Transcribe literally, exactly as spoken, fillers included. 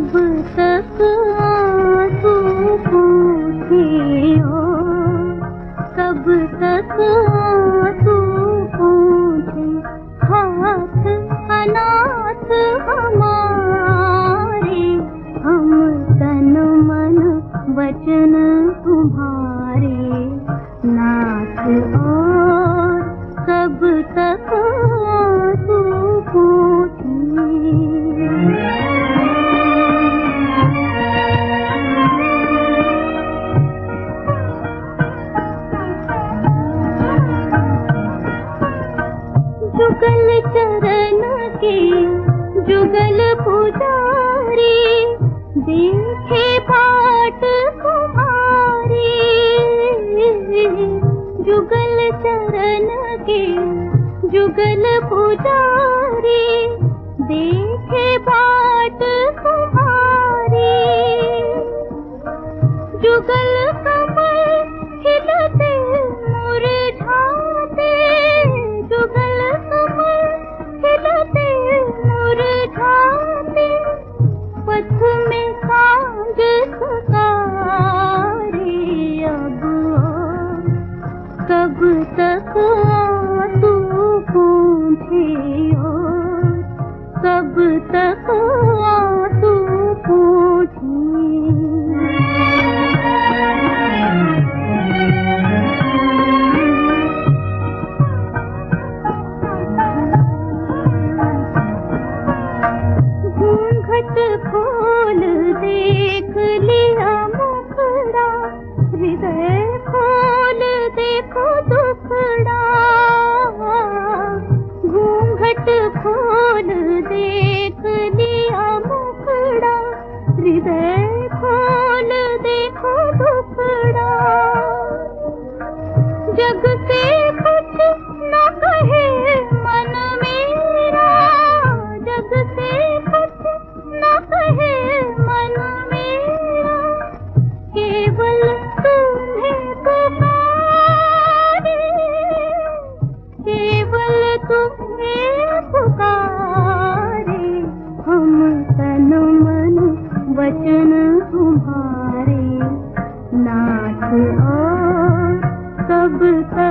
कब तक आंसू पूछे और कब तक आंसू पूछे हाथ अनाथ हमारे, हम तन मन वचन तुम्हारे नाथ। और कब तक आंसू पूछे। जुगल चरण के जुगल पुजारी, देखे बाट कुमारी। जुगल चरण के जुगल पुजारी, देखे बाट कुमारी। जुगल कमल खिलते मुरझाते, जुगल कमल खिलते मुरझाते, पथ में सांझ सकारे। अब कब तक आंसू पूछे और कब तक आंसू पूछे। खोल देख लिया मुखड़ा, हृदय खोल देखो दुखड़ा। घूंघट खोल देख लिया मुखड़ा, हृदय खोल देखो दुखड़ा। जग से कुछ न कहे मन मेरा, जग से कुछ न कहे मन मेरा, केवल तुम्हें पुकारे, केवल तुम्हें पुकारे। हम तन मन वचन तुम्हारे नाथ। और कब तक